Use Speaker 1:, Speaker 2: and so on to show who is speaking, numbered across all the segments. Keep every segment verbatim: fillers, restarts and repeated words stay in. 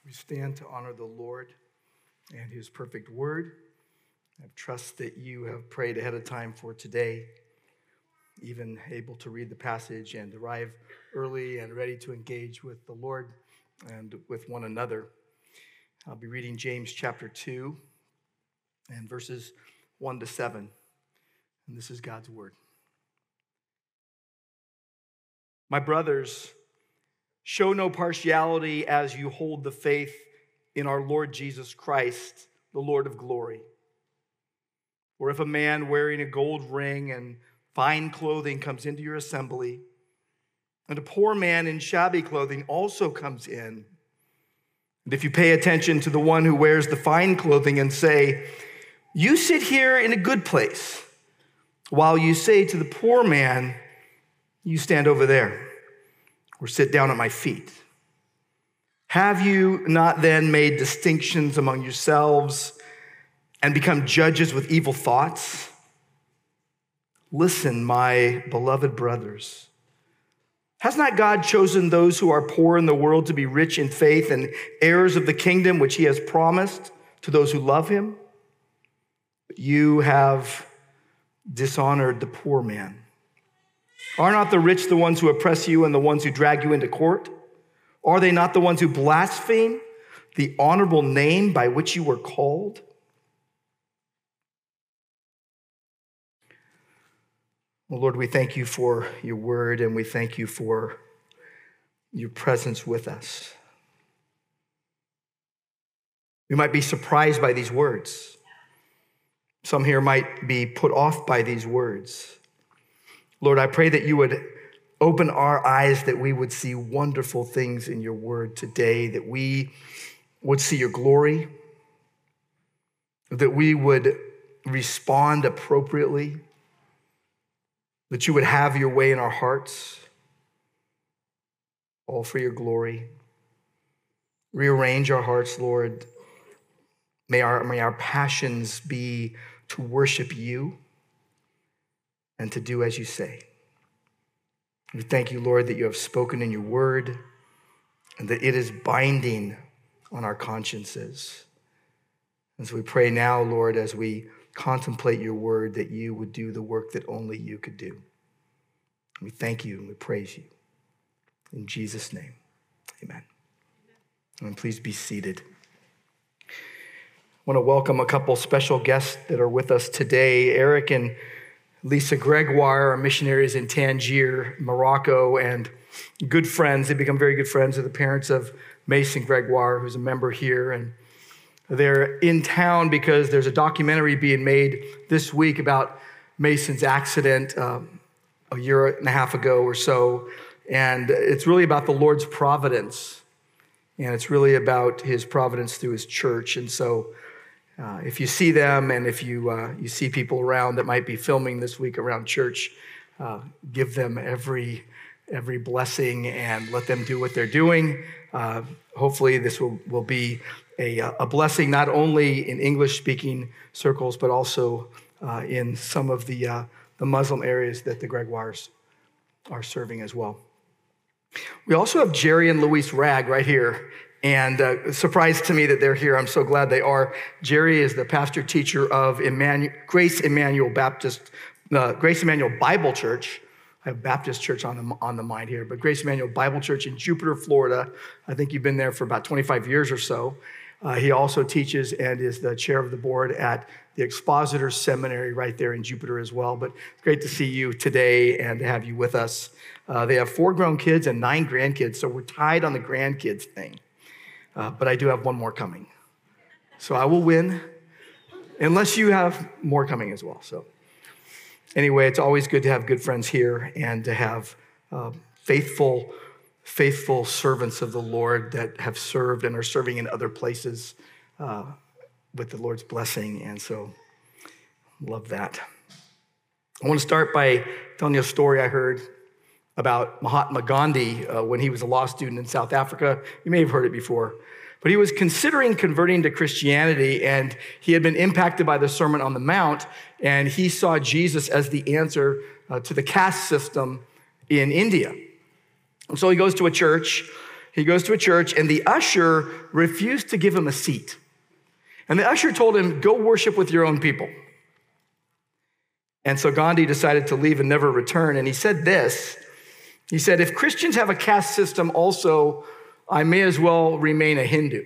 Speaker 1: We stand to honor the Lord and his perfect word. I trust that you have prayed ahead of time for today, even able to read the passage and arrive early and ready to engage with the Lord and with one another. I'll be reading James chapter two and verses one to seven, and this is God's word. My brothers, show no partiality as you hold the faith in our Lord Jesus Christ, the Lord of glory. For if a man wearing a gold ring and fine clothing comes into your assembly, and a poor man in shabby clothing also comes in, and if you pay attention to the one who wears the fine clothing and say, "You sit here in a good place," while you say to the poor man, "You stand over there," or "Sit down at my feet," have you not then made distinctions among yourselves and become judges with evil thoughts? Listen, my beloved brothers. Has not God chosen those who are poor in the world to be rich in faith and heirs of the kingdom which he has promised to those who love him? But you have dishonored the poor man. Are not the rich the ones who oppress you and the ones who drag you into court? Are they not the ones who blaspheme the honorable name by which you were called? Well, Lord, we thank you for your word, and we thank you for your presence with us. We might be surprised by these words. Some here might be put off by these words. Lord, I pray that you would open our eyes, that we would see wonderful things in your word today, that we would see your glory, that we would respond appropriately, that you would have your way in our hearts, all for your glory. Rearrange our hearts, Lord. May our, may our passions be to worship you and to do as you say. We thank you, Lord, that you have spoken in your word and that it is binding on our consciences. And so we pray now, Lord, as we contemplate your word, that you would do the work that only you could do. We thank you and we praise you. In Jesus' name, amen. And please be seated. I want to welcome a couple special guests that are with us today. Eric and Lisa Gregoire are missionaries in Tangier, Morocco, and good friends. They become very good friends of the parents of Mason Gregoire, who's a member here. And they're in town because there's a documentary being made this week about Mason's accident um, a year and a half ago or so. And it's really about the Lord's providence. And it's really about his providence through his church. And so Uh, if you see them and if you uh, you see people around that might be filming this week around church, uh, give them every every blessing and let them do what they're doing. Uh, hopefully this will, will be a, a blessing not only in English-speaking circles, but also uh, in some of the, uh, the Muslim areas that the Gregoires are serving as well. We also have Jerry and Luis Ragg right here. And uh, surprised to me that they're here. I'm so glad they are. Jerry is the pastor teacher of Emmanuel, Grace Emmanuel Baptist, uh, Grace Emmanuel Bible Church. I have Baptist Church on the, on the mind here, but Grace Emmanuel Bible Church in Jupiter, Florida. I think you've been there for about twenty-five years or so. Uh, he also teaches and is the chair of the board at the Expositor Seminary right there in Jupiter as well. But it's great to see you today and to have you with us. Uh, they have four grown kids and nine grandkids, so we're tied on the grandkids thing. Uh, but I do have one more coming. So I will win, unless you have more coming as well. So anyway, it's always good to have good friends here and to have uh, faithful, faithful servants of the Lord that have served and are serving in other places uh, with the Lord's blessing. And so love that. I want to start by telling you a story I heard about Mahatma Gandhi uh, when he was a law student in South Africa. You may have heard it before. But he was considering converting to Christianity, and he had been impacted by the Sermon on the Mount, and he saw Jesus as the answer uh, to the caste system in India. And so he goes to a church, He goes to a church, and the usher refused to give him a seat. And the usher told him, go worship with your own people. And so Gandhi decided to leave and never return. And he said this, he said, if Christians have a caste system also, I may as well remain a Hindu.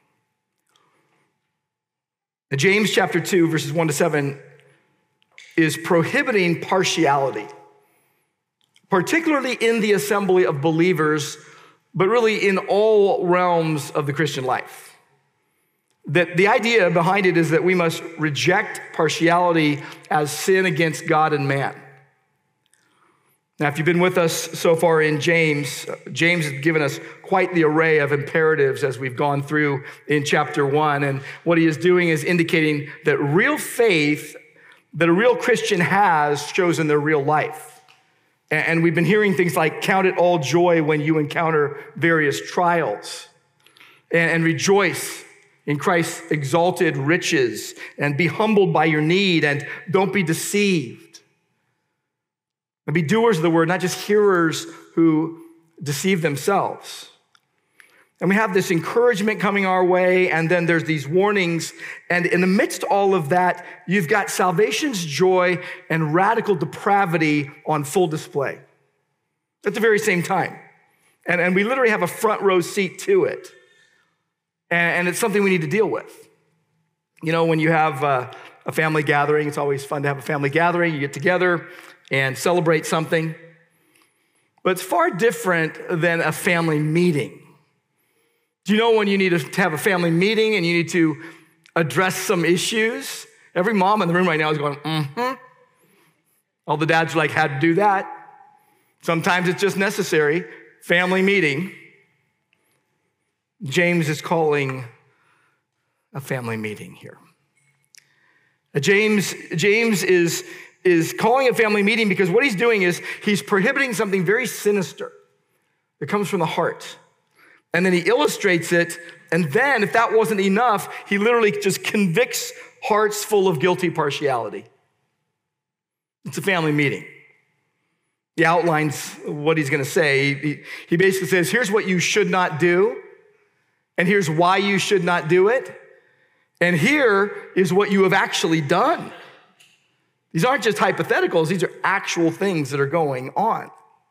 Speaker 1: Now, James chapter two, verses one to seven is prohibiting partiality, particularly in the assembly of believers, but really in all realms of the Christian life. That the idea behind it is that we must reject partiality as sin against God and man. Now, if you've been with us so far in James, James has given us quite the array of imperatives as we've gone through in chapter one. And what he is doing is indicating that real faith that a real Christian has shows in their real life. And we've been hearing things like, count it all joy when you encounter various trials, and rejoice in Christ's exalted riches, and be humbled by your need, and don't be deceived. And be doers of the word, not just hearers who deceive themselves. And we have this encouragement coming our way, and then there's these warnings. And in the midst of all of that, you've got salvation's joy and radical depravity on full display at the very same time. And, and we literally have a front row seat to it. And, and it's something we need to deal with. You know, when you have uh, a family gathering, it's always fun to have a family gathering. You get together and celebrate something. But it's far different than a family meeting. Do you know when you need to have a family meeting and you need to address some issues? Every mom in the room right now is going, mm-hmm. All the dads are like, had to do that. Sometimes it's just necessary. Family meeting. James is calling a family meeting here. James, James is, is calling a family meeting because what he's doing is he's prohibiting something very sinister that comes from the heart. And then he illustrates it, and then, if that wasn't enough, he literally just convicts hearts full of guilty partiality. It's a family meeting. He outlines what he's going to say. He, he basically says, here's what you should not do, and here's why you should not do it, and here is what you have actually done. These aren't just hypotheticals. These are actual things that are going on.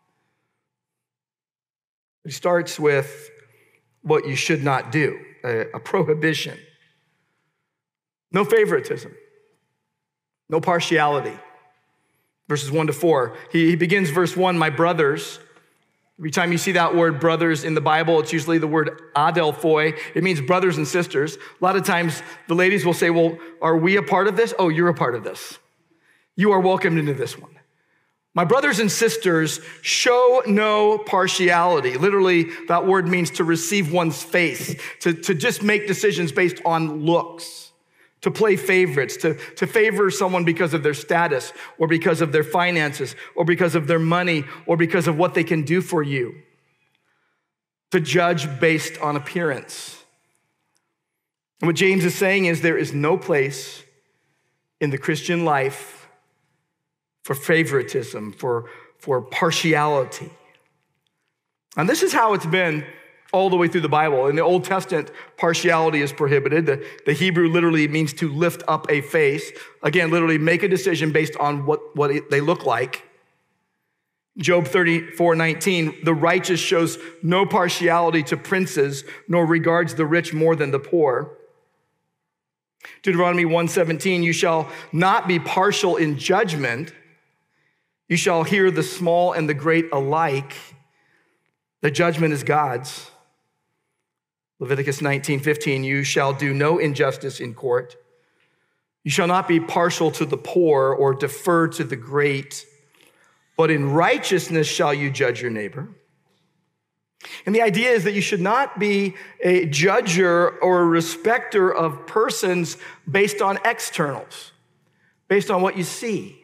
Speaker 1: He starts with what you should not do, a, a prohibition. No favoritism, no partiality. Verses one to four. He, he begins verse one, my brothers. Every time you see that word brothers in the Bible, it's usually the word adelphoi. It means brothers and sisters. A lot of times the ladies will say, well, are we a part of this? Oh, you're a part of this. You are welcomed into this one. My brothers and sisters, show no partiality. Literally, that word means to receive one's face, to, to just make decisions based on looks, to play favorites, to, to favor someone because of their status, or because of their finances, or because of their money, or because of what they can do for you, to judge based on appearance. And what James is saying is there is no place in the Christian life for favoritism, for, for partiality. And this is how it's been all the way through the Bible. In the Old Testament, partiality is prohibited. The, the Hebrew literally means to lift up a face. Again, literally make a decision based on what, what it, they look like. Job thirty-four nineteen, the righteous shows no partiality to princes, nor regards the rich more than the poor. Deuteronomy one seventeen, you shall not be partial in judgment. You shall hear the small and the great alike. The judgment is God's. Leviticus nineteen fifteen, you shall do no injustice in court. You shall not be partial to the poor or defer to the great, but in righteousness shall you judge your neighbor. And the idea is that you should not be a judger or a respecter of persons based on externals, based on what you see.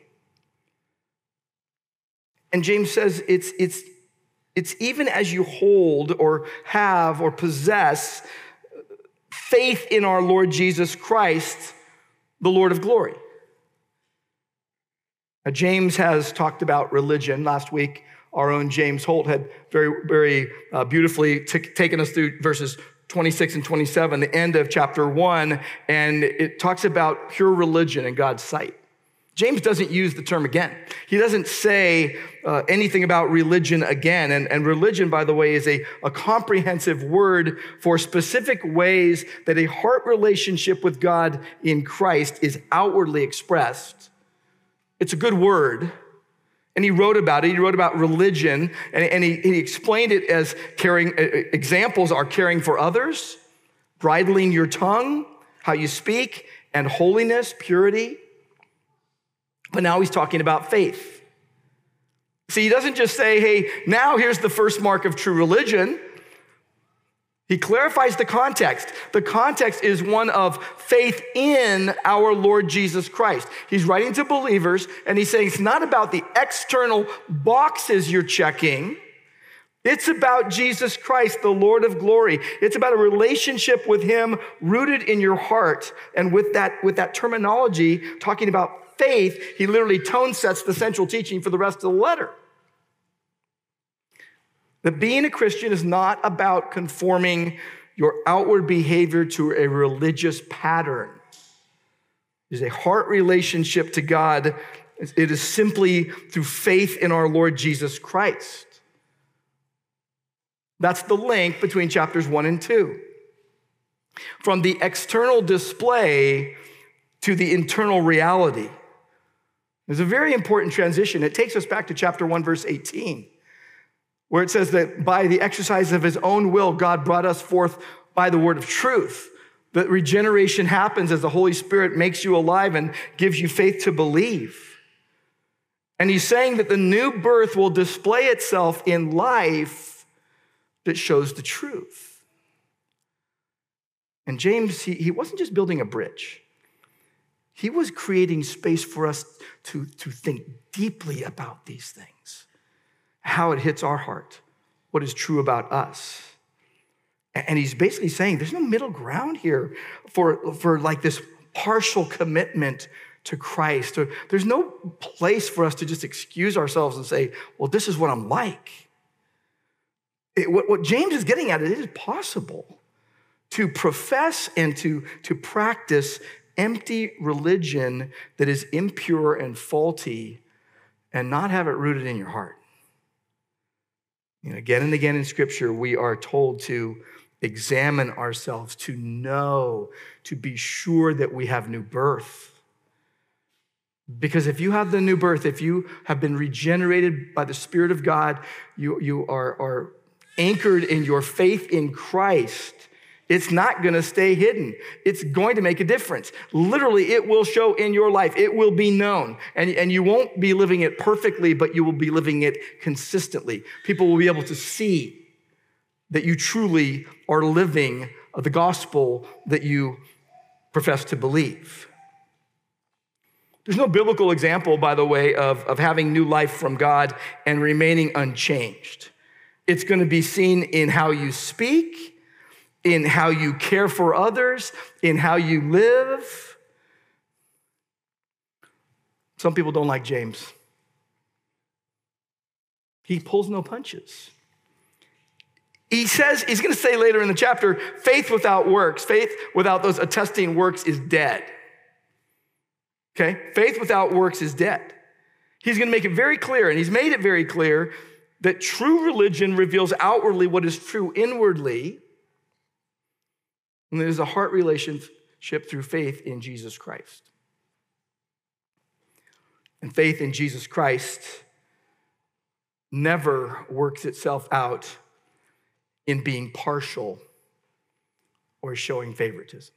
Speaker 1: And James says it's, it's, it's even as you hold or have or possess faith in our Lord Jesus Christ, the Lord of glory. Now, James has talked about religion. Last week, Our own James Holt had very, very uh, beautifully t- taken us through verses twenty-six and twenty-seven, the end of chapter one, and it talks about pure religion in God's sight. James doesn't use the term again. He doesn't say uh, anything about religion again. And, and religion, by the way, is a, a comprehensive word for specific ways that a heart relationship with God in Christ is outwardly expressed. It's a good word. And he wrote about it. He wrote about religion, and, and he, he explained it as caring. Examples are caring for others, bridling your tongue, how you speak, and holiness, purity. But now he's talking about faith. See, he doesn't just say, hey, now here's the first mark of true religion. He clarifies the context. The context is one of faith in our Lord Jesus Christ. He's writing to believers, and he's saying it's not about the external boxes you're checking. It's about Jesus Christ, the Lord of glory. It's about a relationship with him rooted in your heart. And with that, with that terminology, talking about faith, he literally tone sets the central teaching for the rest of the letter. That being a Christian is not about conforming your outward behavior to a religious pattern. It is a heart relationship to God. It is simply through faith in our Lord Jesus Christ. That's the link between chapters one and two. From the external display to the internal reality. There's a very important transition. It takes us back to chapter one, verse eighteen, where it says that by the exercise of his own will, God brought us forth by the word of truth. That regeneration happens as the Holy Spirit makes you alive and gives you faith to believe. And he's saying that the new birth will display itself in life that shows the truth. And James, he, he wasn't just building a bridge. He was creating space for us to, to think deeply about these things, how it hits our heart, what is true about us. And he's basically saying there's no middle ground here for, for like this partial commitment to Christ. Or there's no place for us to just excuse ourselves and say, well, this is what I'm like. It, what, what James is getting at, it is possible to profess and to, to practice empty religion that is impure and faulty and not have it rooted in your heart. You know, again and again in Scripture, we are told to examine ourselves, to know, to be sure that we have new birth. Because if you have the new birth, if you have been regenerated by the Spirit of God, you, you are, are anchored in your faith in Christ, it's not going to stay hidden. It's going to make a difference. Literally, it will show in your life. It will be known. And, and you won't be living it perfectly, but you will be living it consistently. People will be able to see that you truly are living the gospel that you profess to believe. There's no biblical example, by the way, of, of having new life from God and remaining unchanged. It's going to be seen in how you speak, in how you care for others, in how you live. Some people don't like James. He pulls no punches. He says, he's going to say later in the chapter, faith without works, faith without those attesting works is dead. Okay? Faith without works is dead. He's going to make it very clear, and he's made it very clear, that true religion reveals outwardly what is true inwardly. And there's a heart relationship through faith in Jesus Christ. And faith in Jesus Christ never works itself out in being partial or showing favoritism.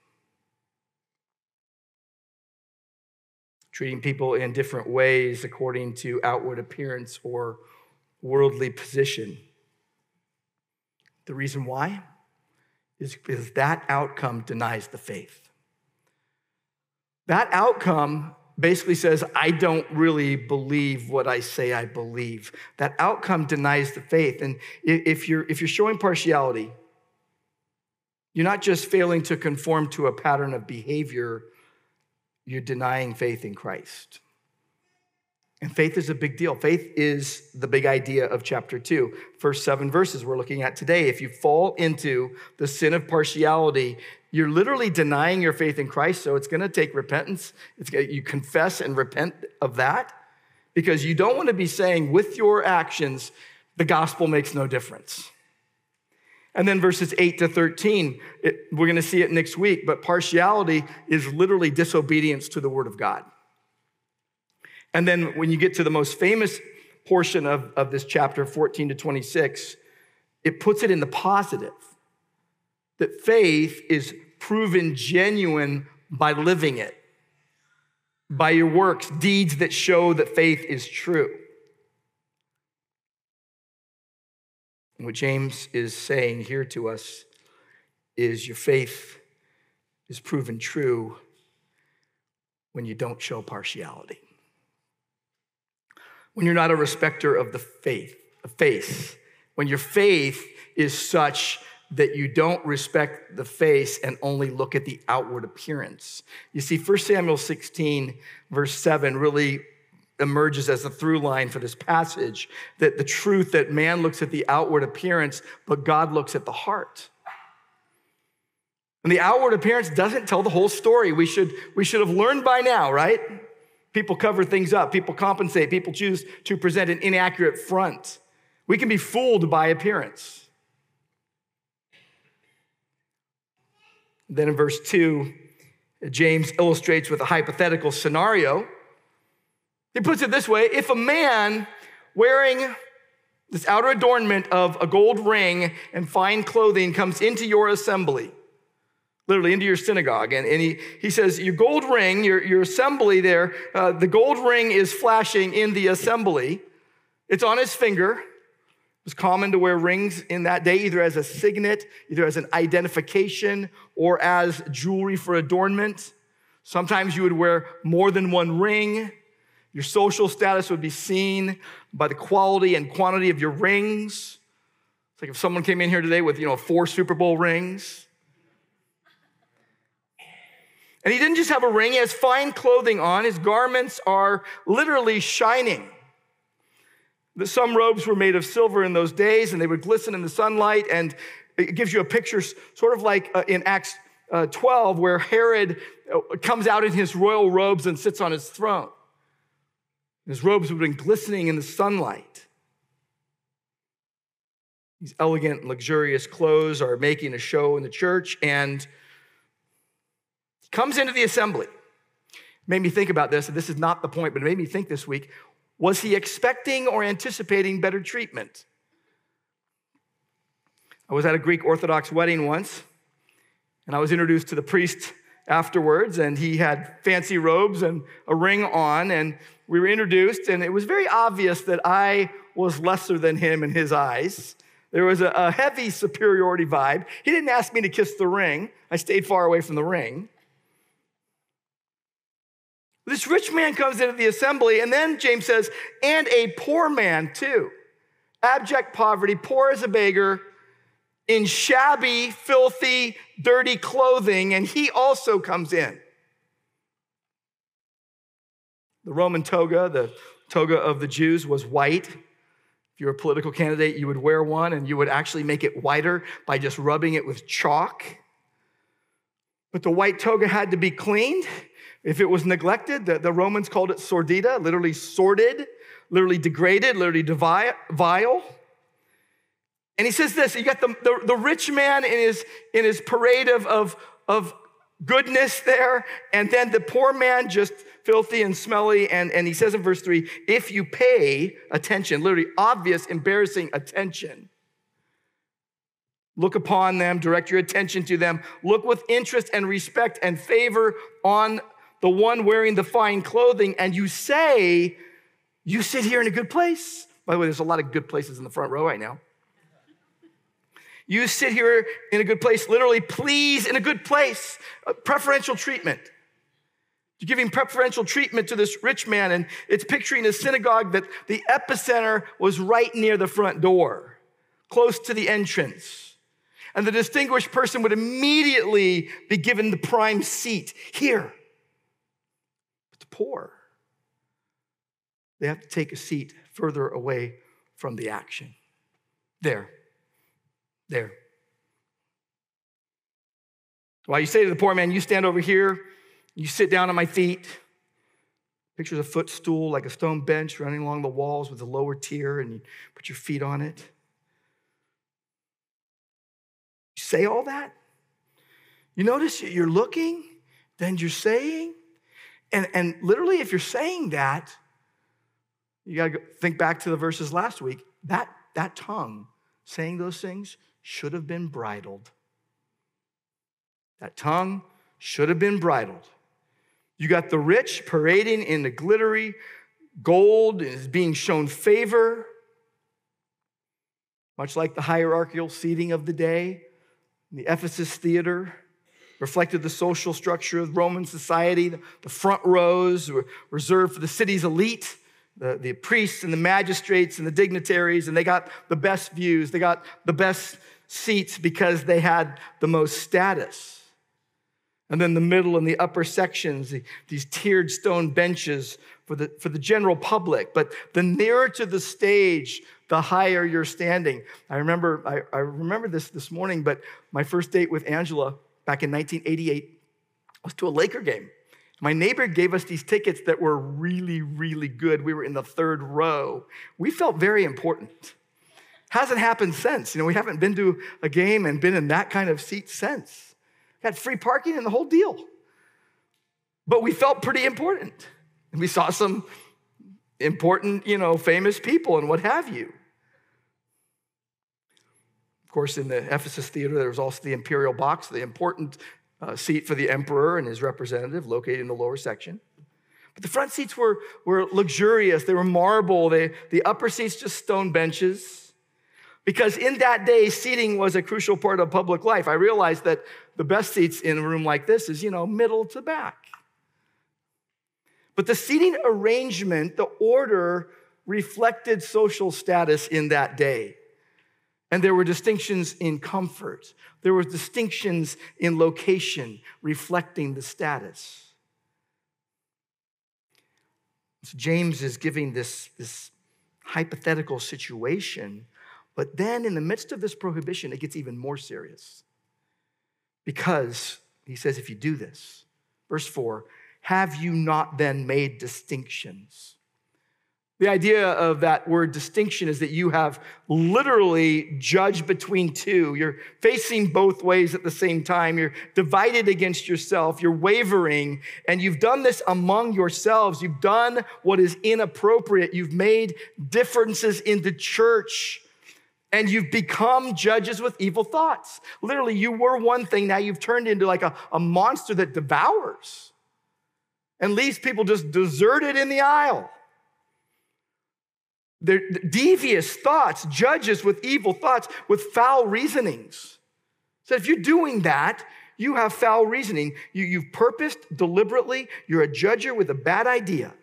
Speaker 1: Treating people in different ways according to outward appearance or worldly position. The reason why is because that outcome denies the faith. That outcome basically says, I don't really believe what I say I believe. That outcome denies the faith. And if you're, if you're showing partiality, you're not just failing to conform to a pattern of behavior, you're denying faith in Christ. And faith is a big deal. Faith is the big idea of chapter two. First seven verses we're looking at today. If you fall into the sin of partiality, you're literally denying your faith in Christ, so it's going to take repentance. It's, you confess and repent of that, because you don't want to be saying with your actions, the gospel makes no difference. And then verses eight to thirteen, it, we're going to see it next week, but partiality is literally disobedience to the word of God. And then when you get to the most famous portion of, of this chapter, fourteen to twenty-six, it puts it in the positive, that faith is proven genuine by living it, by your works, deeds that show that faith is true. And what James is saying here to us is your faith is proven true when you don't show partiality. When you're not a respecter of the faith, of face. When your faith is such that you don't respect the face and only look at the outward appearance. You see, First Samuel sixteen, verse seven, really emerges as the through line for this passage, that the truth that man looks at the outward appearance, but God looks at the heart. And the outward appearance doesn't tell the whole story. We should, we should have learned by now, right? People cover things up. People compensate. People choose to present an inaccurate front. We can be fooled by appearance. Then in verse two, James illustrates with a hypothetical scenario. He puts it this way: if a man wearing this outer adornment of a gold ring and fine clothing comes into your assembly, literally into your synagogue, and, and he, he says, your gold ring, your, your assembly there, uh, the gold ring is flashing in the assembly. It's on his finger. It was common to wear rings in that day, either as a signet, either as an identification, or as jewelry for adornment. Sometimes you would wear more than one ring. Your social status would be seen by the quality and quantity of your rings. It's like if someone came in here today with, you know, four Super Bowl rings. And he didn't just have a ring, he has fine clothing on. His garments are literally shining. Some robes were made of silver in those days, and they would glisten in the sunlight, and it gives you a picture sort of like in Acts twelve, where Herod comes out in his royal robes and sits on his throne. His robes would have been glistening in the sunlight. These elegant, luxurious clothes are making a show in the church, and he comes into the assembly. Made me think about this, and this is not the point, but it made me think this week. Was he expecting or anticipating better treatment? I was at a Greek Orthodox wedding once, and I was introduced to the priest afterwards, and he had fancy robes and a ring on, and we were introduced, and it was very obvious that I was lesser than him in his eyes. There was a, a heavy superiority vibe. He didn't ask me to kiss the ring. I stayed far away from the ring. This rich man comes into the assembly, and then James says, and a poor man too. Abject poverty, poor as a beggar, in shabby, filthy, dirty clothing, and he also comes in. The Roman toga, the toga of the Jews, was white. If you were a political candidate, you would wear one, and you would actually make it whiter by just rubbing it with chalk. But the white toga had to be cleaned. If it was neglected, the, the Romans called it sordida, literally sordid, literally degraded, literally vile. And he says this, you got the, the, the rich man in his, in his parade of, of, of goodness there, and then the poor man just filthy and smelly. And, and he says in verse three, if you pay attention, literally obvious, embarrassing attention, look upon them, direct your attention to them, look with interest and respect and favor on the one wearing the fine clothing, and you say, you sit here in a good place. By the way, there's a lot of good places in the front row right now. You sit here in a good place, literally please in a good place, preferential treatment. You're giving preferential treatment to this rich man, and it's picturing a synagogue that the epicenter was right near the front door, close to the entrance. And the distinguished person would immediately be given the prime seat here. But the poor, they have to take a seat further away from the action. There. There. While you say to the poor man, you stand over here, you sit down at my feet. Pictures a footstool like a stone bench running along the walls with a lower tier, and you put your feet on it. You say all that? You notice you're looking, then you're saying, and, and literally if you're saying that, you got to think back to the verses last week. That, that tongue saying those things should have been bridled. That tongue should have been bridled. You got the rich parading in the glittery gold, is being shown favor, much like the hierarchical seating of the day. The Ephesus theater reflected the social structure of Roman society. The front rows were reserved for the city's elite, the, the priests and the magistrates and the dignitaries, and they got the best views. They got the best seats because they had the most status. And then the middle and the upper sections, these tiered stone benches for the, for the general public. But the nearer to the stage, the higher you're standing. I remember, I, I remember this this morning, but my first date with Angela back in nineteen eighty-eight was to a Laker game. My neighbor gave us these tickets that were really, really good. We were in the third row. We felt very important. Hasn't happened since. You know, we haven't been to a game and been in that kind of seat since. Had free parking and the whole deal. But we felt pretty important. And we saw some important, you know, famous people and what have you. Of course, in the Ephesus theater, there was also the imperial box, the important uh, seat for the emperor and his representative located in the lower section. But the front seats were, were luxurious. They were marble. They, the upper seats just stone benches. Because in that day, seating was a crucial part of public life. I realized that the best seats in a room like this is, you know, middle to back. But the seating arrangement, the order, reflected social status in that day. And there were distinctions in comfort. There were distinctions in location, reflecting the status. So James is giving this, this hypothetical situation. But then in the midst of this prohibition, it gets even more serious. Because he says, if you do this, verse four, have you not then made distinctions? The idea of that word distinction is that you have literally judged between two. You're facing both ways at the same time. You're divided against yourself. You're wavering, and you've done this among yourselves. You've done what is inappropriate. You've made differences in the church. And you've become judges with evil thoughts. Literally, you were one thing, now you've turned into like a, a monster that devours and leaves people just deserted in the aisle. They're devious thoughts, judges with evil thoughts, with foul reasonings. So if you're doing that, you have foul reasoning. You, you've purposed deliberately. You're a judger with a bad idea.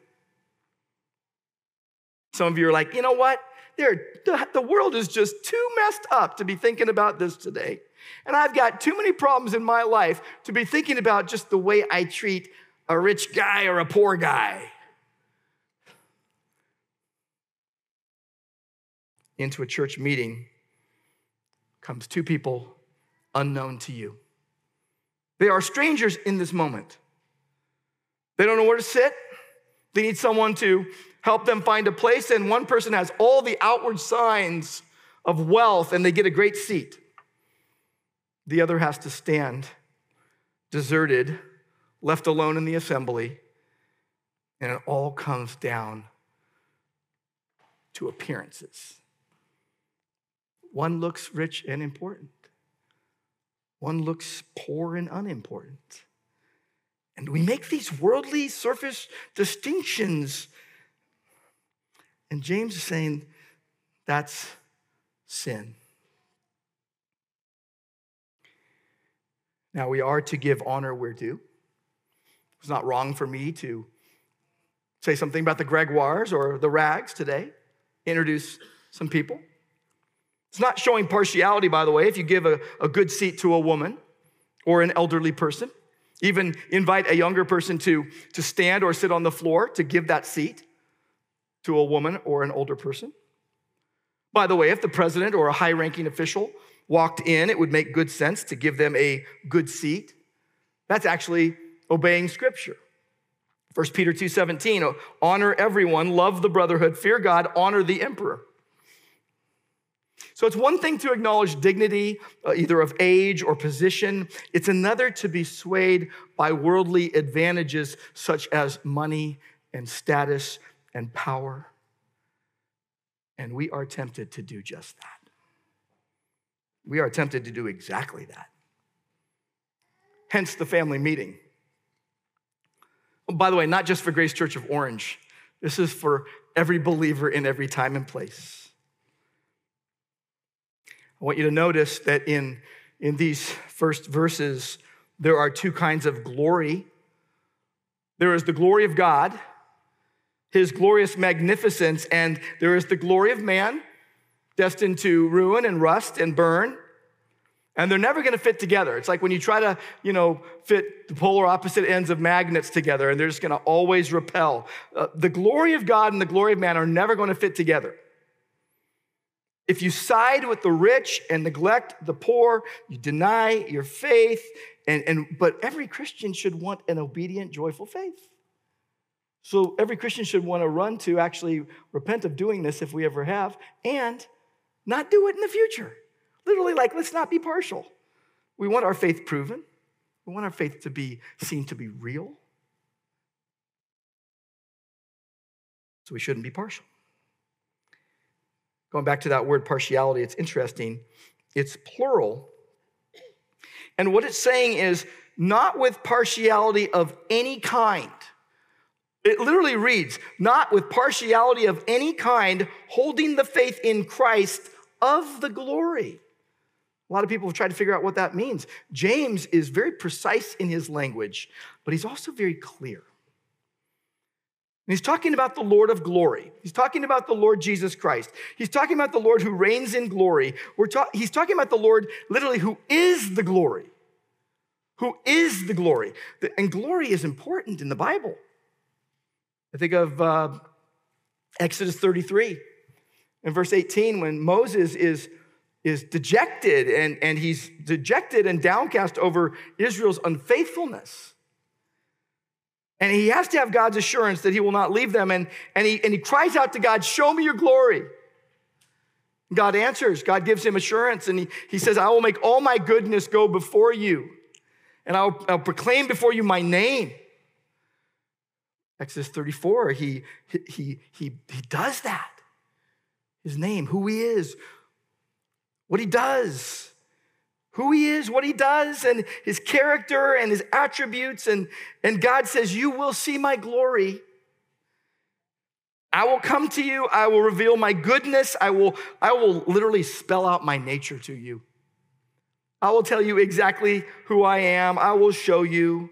Speaker 1: Some of you are like, you know what? There, the, the world is just too messed up to be thinking about this today. And I've got too many problems in my life to be thinking about just the way I treat a rich guy or a poor guy. Into a church meeting comes two people unknown to you. They are strangers in this moment. They don't know where to sit. They need someone to help them find a place, and one person has all the outward signs of wealth, and they get a great seat. The other has to stand deserted, left alone in the assembly, and it all comes down to appearances. One looks rich and important. One looks poor and unimportant. And we make these worldly surface distinctions. And James is saying that's sin. Now, we are to give honor where due. It's not wrong for me to say something about the Gregoires or the Rags today, introduce some people. It's not showing partiality, by the way, if you give a, a good seat to a woman or an elderly person. Even invite a younger person to, to stand or sit on the floor to give that seat. to a woman or an older person. By the way, if the president or a high-ranking official walked in, it would make good sense to give them a good seat. That's actually obeying Scripture. First Peter two seventeen, honor everyone, love the brotherhood, fear God, honor the emperor. So it's one thing to acknowledge dignity, uh, either of age or position. It's another to be swayed by worldly advantages such as money and status and power. And we are tempted to do just that. We are tempted to do exactly that. Hence the family meeting. By the way, not just for Grace Church of Orange. This is for every believer in every time and place. I want you to notice that in, in these first verses, there are two kinds of glory. There is the glory of God, his glorious magnificence, and there is the glory of man, destined to ruin and rust and burn. And they're never going to fit together. It's like when you try to, you know, fit the polar opposite ends of magnets together, and they're just going to always repel. Uh, the glory of God and the glory of man are never going to fit together. If you side with the rich and neglect the poor, you deny your faith. And, and but every Christian should want an obedient, joyful faith. So every Christian should want to run to actually repent of doing this if we ever have, and not do it in the future. Literally, like, let's not be partial. We want our faith proven. We want our faith to be seen to be real. So we shouldn't be partial. Going back to that word partiality, it's interesting. It's plural. And what it's saying is not with partiality of any kind. It literally reads, not with partiality of any kind, holding the faith in Christ of the glory. A lot of people have tried to figure out what that means. James is very precise in his language, but he's also very clear. And he's talking about the Lord of glory. He's talking about the Lord Jesus Christ. He's talking about the Lord who reigns in glory. We're ta- he's talking about the Lord literally who is the glory. Who is the glory. And glory is important in the Bible. I think of uh, Exodus thirty-three in verse eighteen when Moses is is dejected, and, and he's dejected and downcast over Israel's unfaithfulness. And he has to have God's assurance that he will not leave them, and, and, he, and he cries out to God, show me your glory. God answers. God gives him assurance, and he, he says, I will make all my goodness go before you, and I'll, I'll proclaim before you my name. Exodus thirty-four, he, he, he, he does that. His name, who he is, what he does, who he is, what he does, and his character and his attributes. And, and God says, you will see my glory. I will come to you. I will reveal my goodness. I will, I will literally spell out my nature to you. I will tell you exactly who I am. I will show you.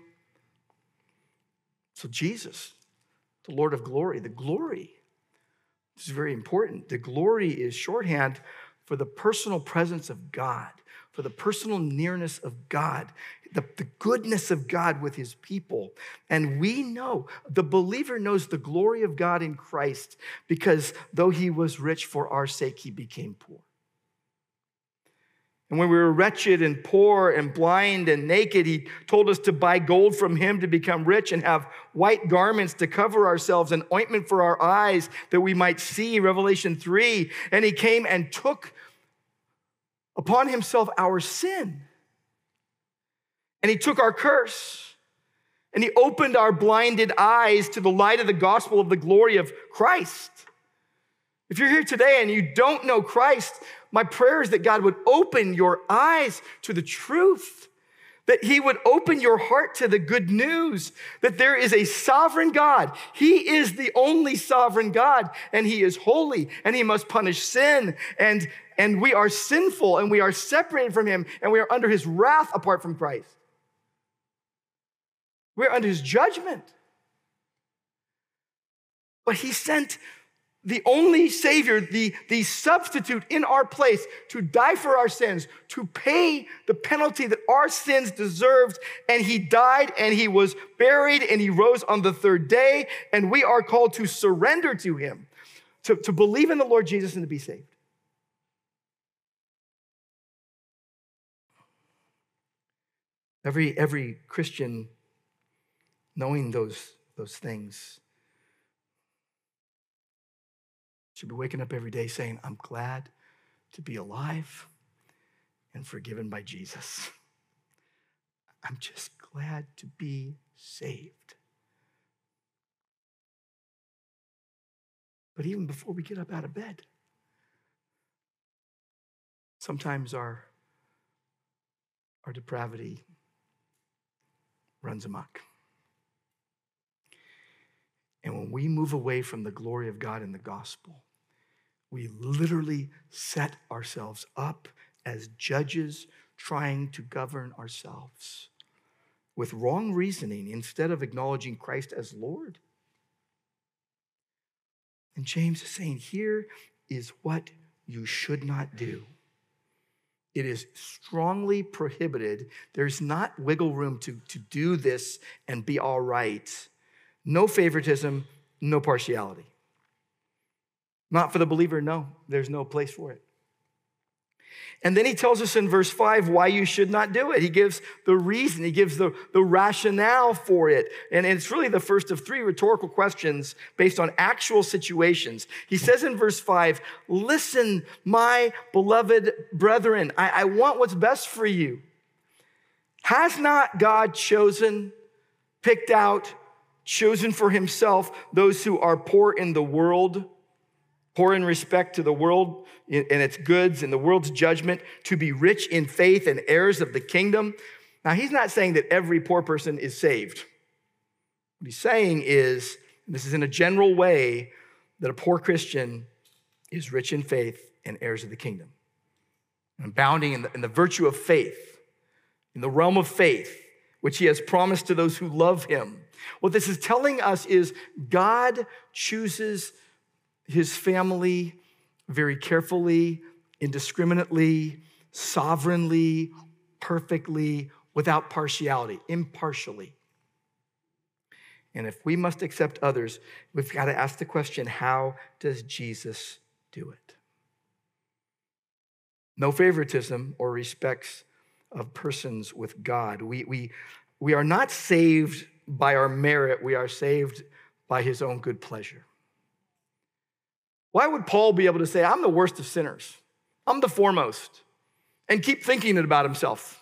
Speaker 1: So Jesus, the Lord of glory, the glory, this is very important. The glory is shorthand for the personal presence of God, for the personal nearness of God, the, the goodness of God with his people. And we know, the believer knows the glory of God in Christ because though he was rich for our sake, he became poor. And when we were wretched and poor and blind and naked, he told us to buy gold from him to become rich and have white garments to cover ourselves and ointment for our eyes that we might see, Revelation three. And he came and took upon himself our sin. And he took our curse. And he opened our blinded eyes to the light of the gospel of the glory of Christ. If you're here today and you don't know Christ, my prayer is that God would open your eyes to the truth, that he would open your heart to the good news, that there is a sovereign God. He is the only sovereign God, and he is holy, and he must punish sin, and, and we are sinful, and we are separated from him, and we are under his wrath apart from Christ. We're under his judgment. But he sent the only Savior, the, the substitute in our place to die for our sins, to pay the penalty that our sins deserved. And he died and he was buried and he rose on the third day. And we are called to surrender to him. to, to believe in the Lord Jesus and to be saved. Every, every Christian knowing those, those things should be waking up every day saying, I'm glad to be alive and forgiven by Jesus. I'm just glad to be saved. But even before we get up out of bed, sometimes our, our depravity runs amok. And when we move away from the glory of God in the gospel, we literally set ourselves up as judges trying to govern ourselves with wrong reasoning instead of acknowledging Christ as Lord. And James is saying, here is what you should not do. It is strongly prohibited. There's not wiggle room to, to do this and be all right. No favoritism, no partiality. Not for the believer, no. There's no place for it. And then he tells us in verse five why you should not do it. He gives the reason, he gives the, the rationale for it. And it's really the first of three rhetorical questions based on actual situations. He says in verse five, listen, my beloved brethren, I, I want what's best for you. Has not God chosen, picked out, chosen for himself those who are poor in the world, poor in respect to the world and its goods and the world's judgment, to be rich in faith and heirs of the kingdom? Now, he's not saying that every poor person is saved. What he's saying is, and this is in a general way, that a poor Christian is rich in faith and heirs of the kingdom, and abounding in the, in the virtue of faith, in the realm of faith, which he has promised to those who love him. What this is telling us is God chooses his family very carefully, indiscriminately, sovereignly, perfectly, without partiality, impartially. And if we must accept others, we've got to ask the question, how does Jesus do it? No favoritism or respects of persons with God. We, we, we are not saved by our merit. We are saved by his own good pleasure. Why would Paul be able to say, I'm the worst of sinners, I'm the foremost, and keep thinking it about himself?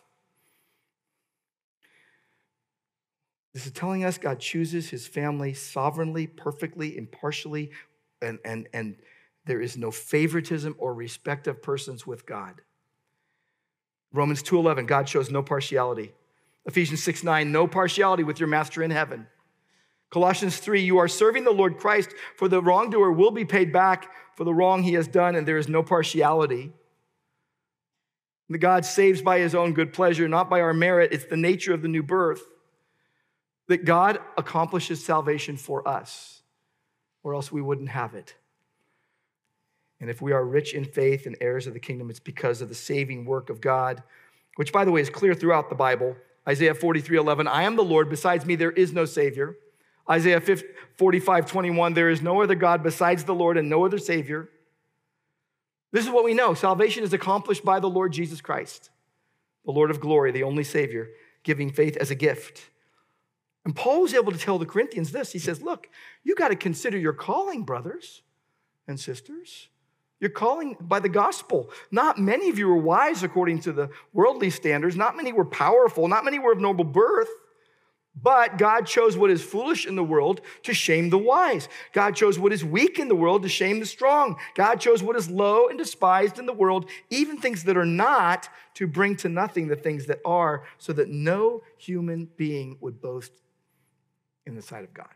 Speaker 1: This is telling us God chooses his family sovereignly, perfectly, impartially, and, and, and there is no favoritism or respect of persons with God. Romans two eleven, God shows no partiality. Ephesians six nine, no partiality with your master in heaven. Colossians three, you are serving the Lord Christ, for the wrongdoer will be paid back for the wrong he has done, and there is no partiality. The God saves by his own good pleasure, not by our merit. It's the nature of the new birth that God accomplishes salvation for us, or else we wouldn't have it. And if we are rich in faith and heirs of the kingdom, it's because of the saving work of God, which, by the way, is clear throughout the Bible. Isaiah forty-three eleven, I am the Lord, besides me there is no Savior. Isaiah forty-five twenty-one, there is no other God besides the Lord and no other Savior. This is what we know. Salvation is accomplished by the Lord Jesus Christ, the Lord of glory, the only Savior, giving faith as a gift. And Paul was able to tell the Corinthians this. He says, look, you got to consider your calling, brothers and sisters. Your calling by the gospel. Not many of you were wise according to the worldly standards. Not many were powerful. Not many were of noble birth. But God chose what is foolish in the world to shame the wise. God chose what is weak in the world to shame the strong. God chose what is low and despised in the world, even things that are not, to bring to nothing the things that are, so that no human being would boast in the sight of God.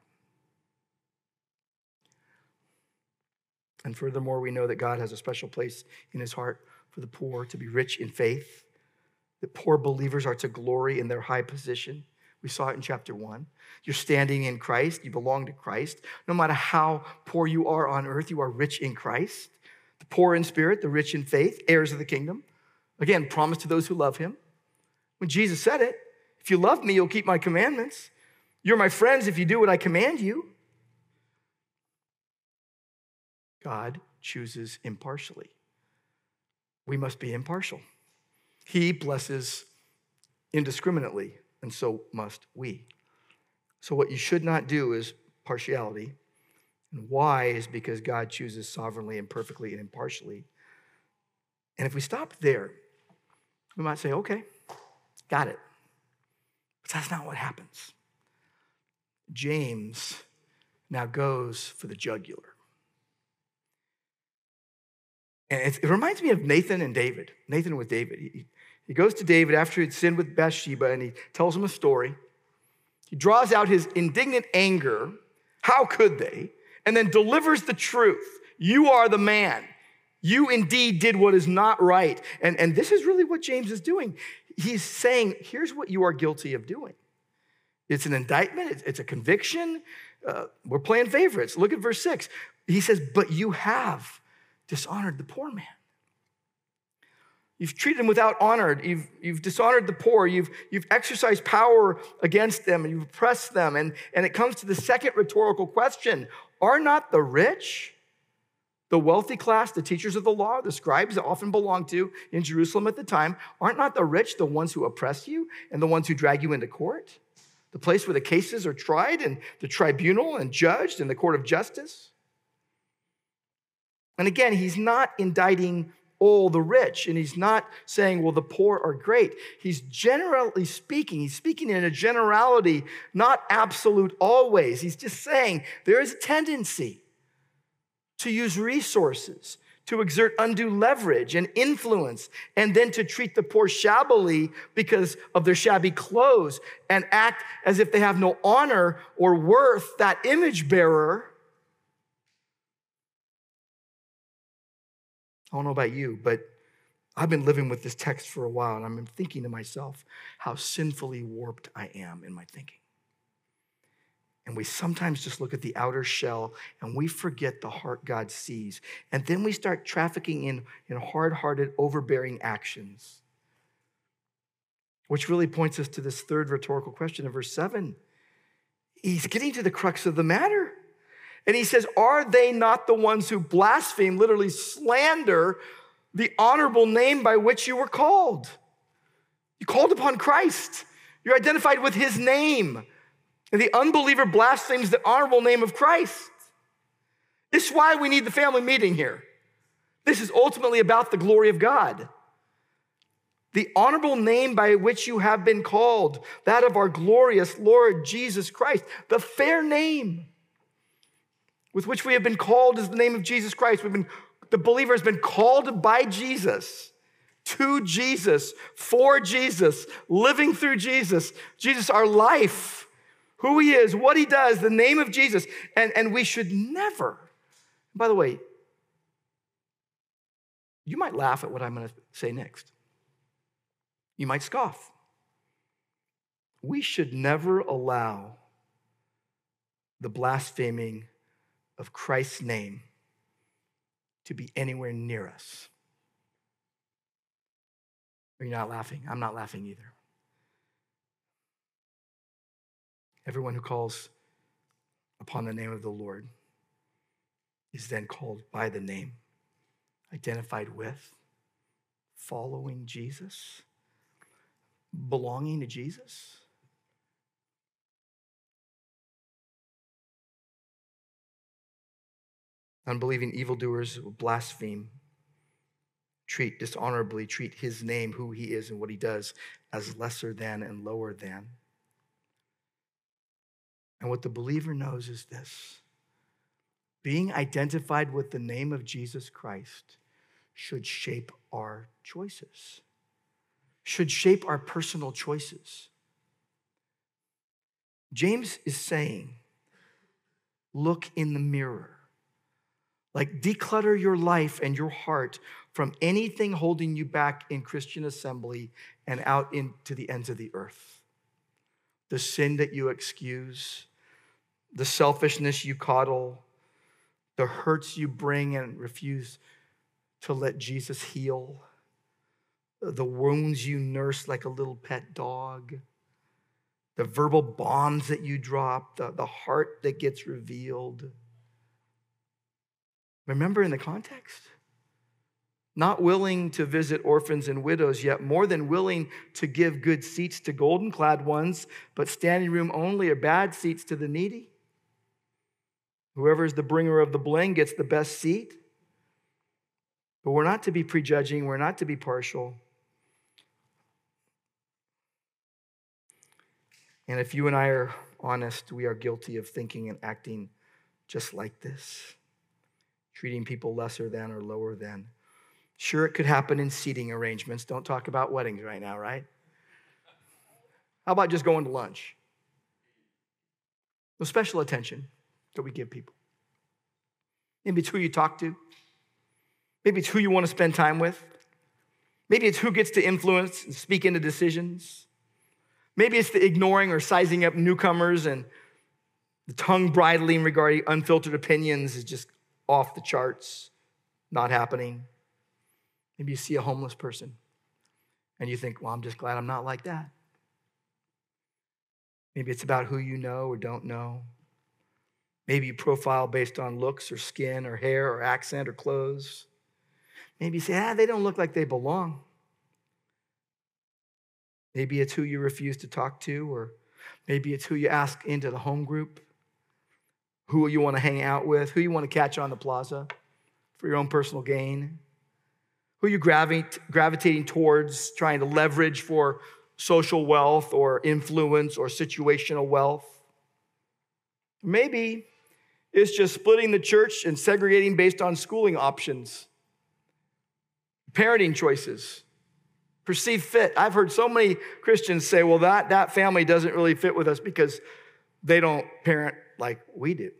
Speaker 1: And furthermore, we know that God has a special place in his heart for the poor to be rich in faith, that poor believers are to glory in their high position. We saw it in chapter one. You're standing in Christ. You belong to Christ. No matter how poor you are on earth, you are rich in Christ. The poor in spirit, the rich in faith, heirs of the kingdom. Again, promised to those who love him. When Jesus said it, if you love me, you'll keep my commandments. You're my friends if you do what I command you. God chooses impartially. We must be impartial. He blesses indiscriminately, and so must we. So what you should not do is partiality. And why is because God chooses sovereignly and perfectly and impartially. And if we stop there, we might say, okay, got it. But that's not what happens. James now goes for the jugular. And it, it reminds me of Nathan and David. Nathan with David. He, he goes to David after he'd sinned with Bathsheba, and he tells him a story. He draws out his indignant anger. How could they? And then delivers the truth. You are the man. You indeed did what is not right. And, and this is really what James is doing. He's saying, here's what you are guilty of doing. It's an indictment. It's, it's a conviction. Uh, we're playing favorites. Look at verse six. He says, but you have dishonored the poor man. You've treated him without honor. You've, you've dishonored the poor. You've, you've exercised power against them. And you've oppressed them. And, and it comes to the second rhetorical question. Are not the rich, the wealthy class, the teachers of the law, the scribes that often belonged to in Jerusalem at the time, aren't not the rich the ones who oppress you and the ones who drag you into court? The place where the cases are tried and the tribunal and judged and the court of justice? And again, he's not indicting all the rich, and he's not saying, well, the poor are great. He's generally speaking, he's speaking in a generality, not absolute always. He's just saying there is a tendency to use resources, to exert undue leverage and influence, and then to treat the poor shabbily because of their shabby clothes and act as if they have no honor or worth, that image bearer. I don't know about you, but I've been living with this text for a while, and I'm thinking to myself how sinfully warped I am in my thinking. And we sometimes just look at the outer shell and we forget the heart God sees. And then we start trafficking in, in hard-hearted, overbearing actions, which really points us to this third rhetorical question in verse seven. He's getting to the crux of the matter. And he says, are they not the ones who blaspheme, literally slander, the honorable name by which you were called? You called upon Christ. You're identified with his name. And the unbeliever blasphemes the honorable name of Christ. This is why we need the family meeting here. This is ultimately about the glory of God. The honorable name by which you have been called, that of our glorious Lord Jesus Christ, the fair name with which we have been called is the name of Jesus Christ. We've been, the believer has been called by Jesus, to Jesus, for Jesus, living through Jesus. Jesus, our life, who he is, what he does, the name of Jesus. And, and we should never, by the way, you might laugh at what I'm going to say next. You might scoff. We should never allow the blaspheming of Christ's name to be anywhere near us. Are you not laughing? I'm not laughing either. Everyone who calls upon the name of the Lord is then called by the name, identified with, following Jesus, belonging to Jesus. Unbelieving evildoers will blaspheme, treat dishonorably, treat his name, who he is and what he does, as lesser than and lower than. And what the believer knows is this: being identified with the name of Jesus Christ should shape our choices, should shape our personal choices. James is saying, look in the mirror. Like, declutter your life and your heart from anything holding you back in Christian assembly and out into the ends of the earth. The sin that you excuse, the selfishness you coddle, the hurts you bring and refuse to let Jesus heal, the wounds you nurse like a little pet dog, the verbal bombs that you drop, the, the heart that gets revealed. Remember in the context? Not willing to visit orphans and widows, yet more than willing to give good seats to golden-clad ones, but standing room only or bad seats to the needy. Whoever is the bringer of the bling gets the best seat. But we're not to be prejudging. We're not to be partial. And if you and I are honest, we are guilty of thinking and acting just like this, treating people lesser than or lower than. Sure, it could happen in seating arrangements. Don't talk about weddings right now, right? How about just going to lunch? The special attention that we give people. Maybe it's who you talk to. Maybe it's who you want to spend time with. Maybe it's who gets to influence and speak into decisions. Maybe it's the ignoring or sizing up newcomers, and the tongue bridling regarding unfiltered opinions is just off the charts, not happening. Maybe you see a homeless person and you think, well, I'm just glad I'm not like that. Maybe it's about who you know or don't know. Maybe you profile based on looks or skin or hair or accent or clothes. Maybe you say, ah, they don't look like they belong. Maybe it's who you refuse to talk to, or maybe it's who you ask into the home group, who you want to hang out with, who you want to catch on the plaza for your own personal gain, who you're gravitating towards, trying to leverage for social wealth or influence or situational wealth. Maybe it's just splitting the church and segregating based on schooling options, parenting choices, perceived fit. I've heard so many Christians say, well, that, that family doesn't really fit with us because they don't parent like we do.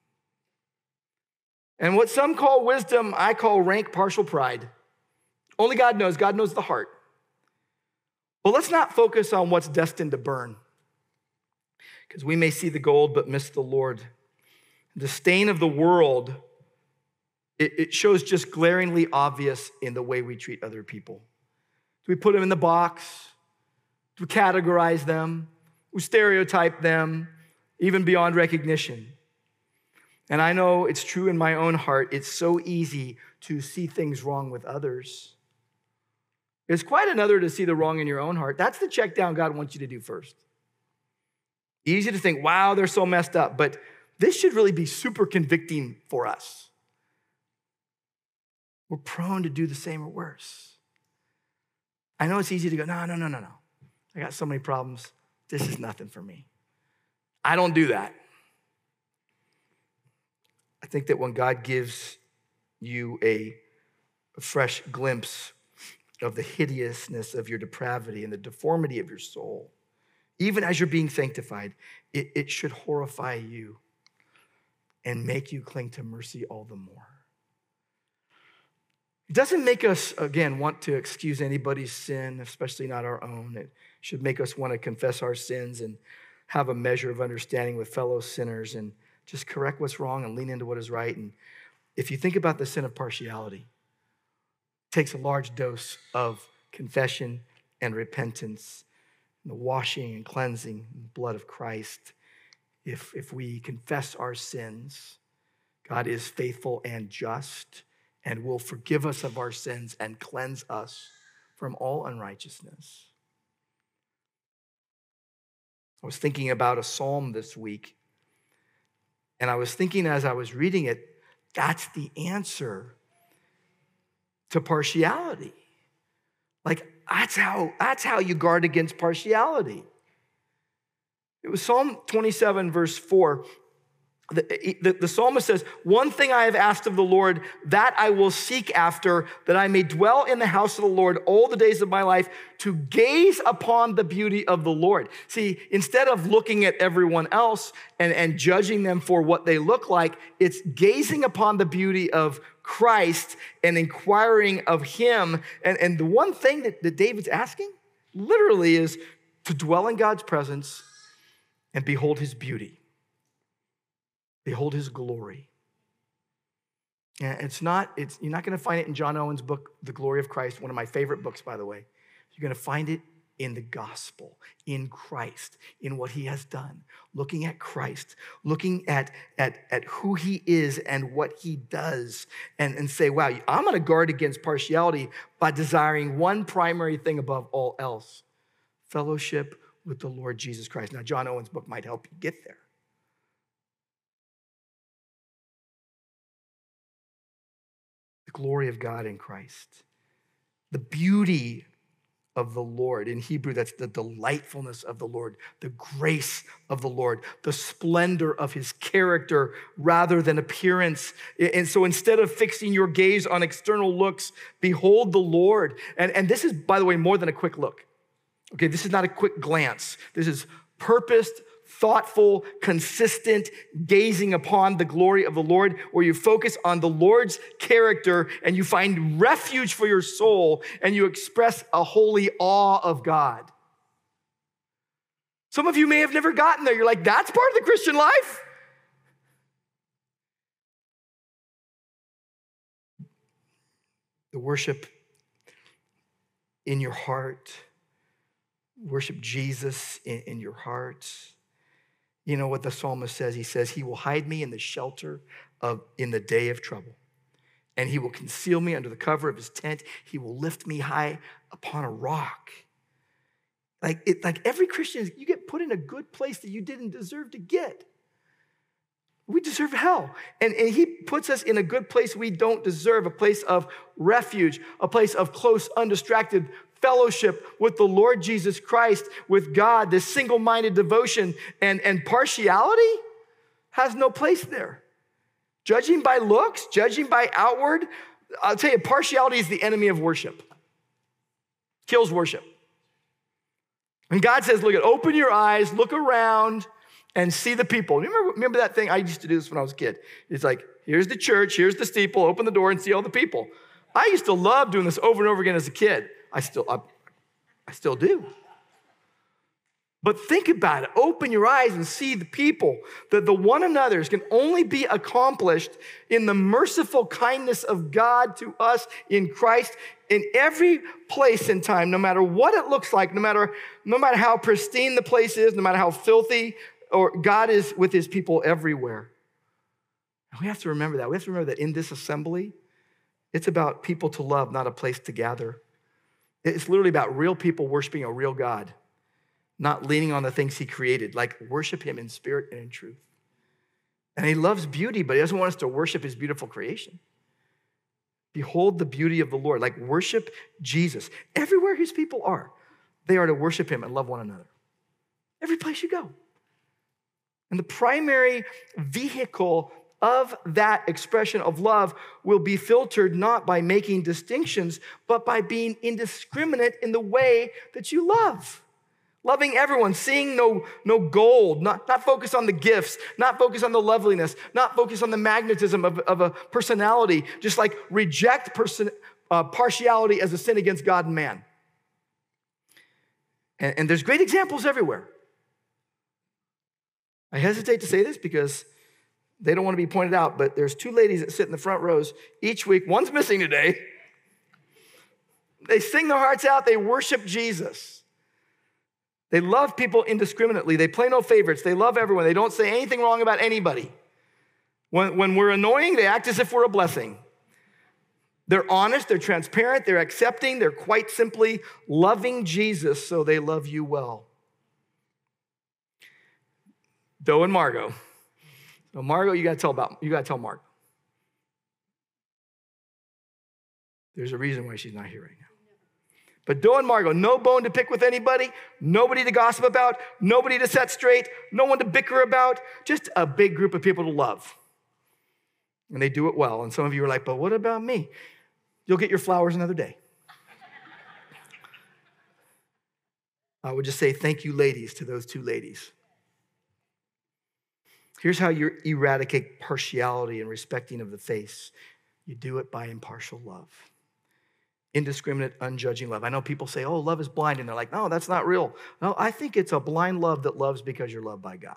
Speaker 1: And what some call wisdom, I call rank partial pride. Only God knows. God knows the heart. But let's not focus on what's destined to burn, because we may see the gold but miss the Lord. The stain of the world, it, it shows just glaringly obvious in the way we treat other people. Do we put them in the box? Do we categorize them? We stereotype them, even beyond recognition. And I know it's true in my own heart. It's so easy to see things wrong with others. It's quite another to see the wrong in your own heart. That's the check down God wants you to do first. Easy to think, wow, they're so messed up. But this should really be super convicting for us. We're prone to do the same or worse. I know it's easy to go, no, no, no, no, no. I got so many problems. This is nothing for me. I don't do that. I think that when God gives you a, a fresh glimpse of the hideousness of your depravity and the deformity of your soul, even as you're being sanctified, it, it should horrify you and make you cling to mercy all the more. It doesn't make us, again, want to excuse anybody's sin, especially not our own. It should make us want to confess our sins and have a measure of understanding with fellow sinners and just correct what's wrong and lean into what is right. And if you think about the sin of partiality, it takes a large dose of confession and repentance, and the washing and cleansing in the blood of Christ. If, if we confess our sins, God is faithful and just and will forgive us of our sins and cleanse us from all unrighteousness. I was thinking about a psalm this week, and I was thinking as I was reading it, that's the answer to partiality. Like, that's how, that's how you guard against partiality. It was Psalm twenty-seven, verse four. The, the, the psalmist says, one thing I have asked of the Lord, that I will seek after, that I may dwell in the house of the Lord all the days of my life, to gaze upon the beauty of the Lord. See, instead of looking at everyone else and, and judging them for what they look like, it's gazing upon the beauty of Christ and inquiring of him. And, and the one thing that, that David's asking, literally, is to dwell in God's presence and behold his beauty. Behold his glory. And it's not, it's, you're not going to find it in John Owen's book, The Glory of Christ, one of my favorite books, by the way. You're going to find it in the gospel, in Christ, in what he has done, looking at Christ, looking at, at, at who he is and what he does, and, and say, wow, I'm gonna guard against partiality by desiring one primary thing above all else, fellowship with the Lord Jesus Christ. Now, John Owen's book might help you get there. The glory of God in Christ, the beauty of the Lord. In Hebrew, that's the delightfulness of the Lord, the grace of the Lord, the splendor of his character rather than appearance. And so instead of fixing your gaze on external looks, behold the Lord. And, and this is, by the way, more than a quick look. Okay, this is not a quick glance. This is purposed, thoughtful, consistent gazing upon the glory of the Lord, where you focus on the Lord's character and you find refuge for your soul and you express a holy awe of God. Some of you may have never gotten there. You're like, that's part of the Christian life? The worship in your heart, worship Jesus in, in your heart. You know what the psalmist says? He says, he will hide me in the shelter of, in the day of trouble. And he will conceal me under the cover of his tent. He will lift me high upon a rock. Like, it, like every Christian, you get put in a good place that you didn't deserve to get. We deserve hell. And, and he puts us in a good place we don't deserve, a place of refuge, a place of close, undistracted fellowship with the Lord Jesus Christ, with God. This single-minded devotion and, and partiality has no place there. Judging by looks, judging by outward, I'll tell you, partiality is the enemy of worship. Kills worship. And God says, look, open your eyes, look around, and see the people. Remember, remember that thing? I used to do this when I was a kid. It's like, here's the church, here's the steeple, open the door and see all the people. I used to love doing this over and over again as a kid. I still, I, I still do. But think about it. Open your eyes and see the people. That the one another's can only be accomplished in the merciful kindness of God to us in Christ in every place and time, no matter what it looks like, no matter, no matter how pristine the place is, no matter how filthy, or God is with his people everywhere. And we have to remember that. We have to remember that in this assembly, it's about people to love, not a place to gather. It's literally about real people worshiping a real God, not leaning on the things he created, like worship him in spirit and in truth. And he loves beauty, but he doesn't want us to worship his beautiful creation. Behold the beauty of the Lord, like worship Jesus. Everywhere his people are, they are to worship him and love one another. Every place you go. And the primary vehicle of that expression of love will be filtered not by making distinctions, but by being indiscriminate in the way that you love. Loving everyone, seeing no, no gold, not, not focus on the gifts, not focus on the loveliness, not focus on the magnetism of, of a personality, just like reject person, uh, partiality as a sin against God and man. And, and there's great examples everywhere. I hesitate to say this because they don't want to be pointed out, but there's two ladies that sit in the front rows each week. One's missing today. They sing their hearts out. They worship Jesus. They love people indiscriminately. They play no favorites. They love everyone. They don't say anything wrong about anybody. When, when we're annoying, they act as if we're a blessing. They're honest. They're transparent. They're accepting. They're quite simply loving Jesus, so they love you well. Doe and Margot. So Margot, you got to tell about, you got to tell Margot. There's a reason why she's not here right now. But Doe and Margot, no bone to pick with anybody, nobody to gossip about, nobody to set straight, no one to bicker about, just a big group of people to love. And they do it well. And some of you are like, but what about me? You'll get your flowers another day. I would just say thank you, ladies, to those two ladies. Here's how you eradicate partiality and respecting of the face. You do it by impartial love. Indiscriminate, unjudging love. I know people say, oh, love is blind. And they're like, no, that's not real. No, I think it's a blind love that loves because you're loved by God.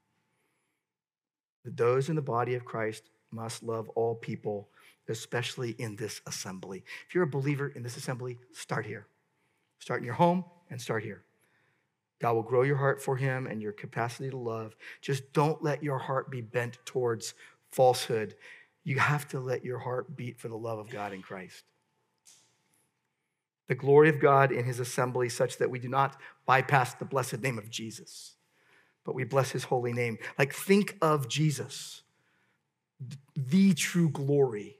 Speaker 1: Those in the body of Christ must love all people, especially in this assembly. If you're a believer in this assembly, start here. Start in your home, and start here. God will grow your heart for him and your capacity to love. Just don't let your heart be bent towards falsehood. You have to let your heart beat for the love of God in Christ. The glory of God in his assembly such that we do not bypass the blessed name of Jesus, but we bless his holy name. Like, think of Jesus, the true glory.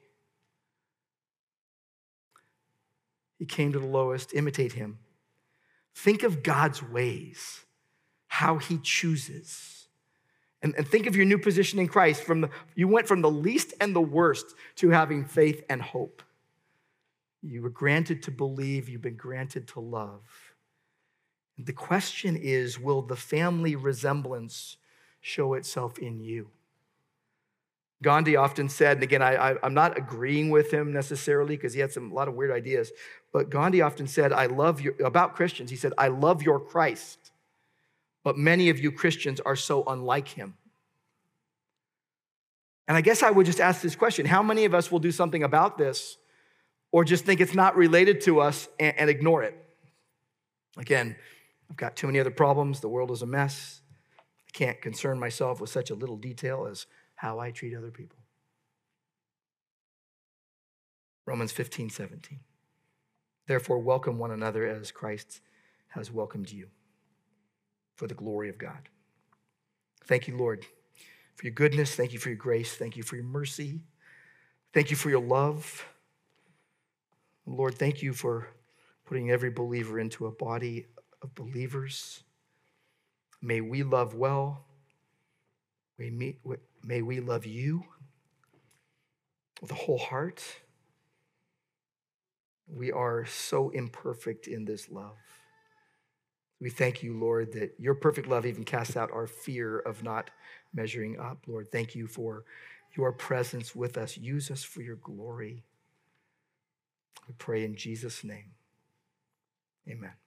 Speaker 1: He came to the lowest, imitate him. Think of God's ways, how he chooses. And, and think of your new position in Christ. From the, you went from the least and the worst to having faith and hope. You were granted to believe, you've been granted to love. The question is, will the family resemblance show itself in you? Gandhi often said, and again, I, I, I'm not agreeing with him necessarily because he had some a lot of weird ideas, but Gandhi often said, I love your, about Christians, he said, I love your Christ, but many of you Christians are so unlike him. And I guess I would just ask this question, how many of us will do something about this or just think it's not related to us and, and ignore it? Again, I've got too many other problems. The world is a mess. I can't concern myself with such a little detail as how I treat other people. Romans fifteen, seventeen. Therefore, welcome one another as Christ has welcomed you for the glory of God. Thank you, Lord, for your goodness. Thank you for your grace. Thank you for your mercy. Thank you for your love. Lord, thank you for putting every believer into a body of believers. May we love well. May, meet, may we love you with a whole heart. We are so imperfect in this love. We thank you, Lord, that your perfect love even casts out our fear of not measuring up. Lord, thank you for your presence with us. Use us for your glory. We pray in Jesus' name. Amen.